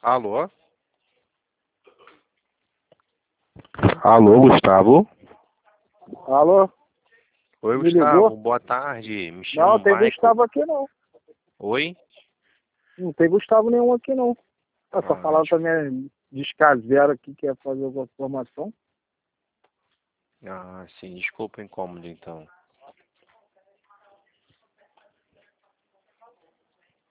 Alô? Alô, Gustavo? Alô? Oi, Me Gustavo, ligou? boa tarde. Me Não, chamo não tem Michael. Gustavo aqui não. Oi? Não tem Gustavo nenhum aqui não. Essa palavra Tipo, também é descaseira aqui, quer fazer alguma formação. sim, desculpa o incômodo então.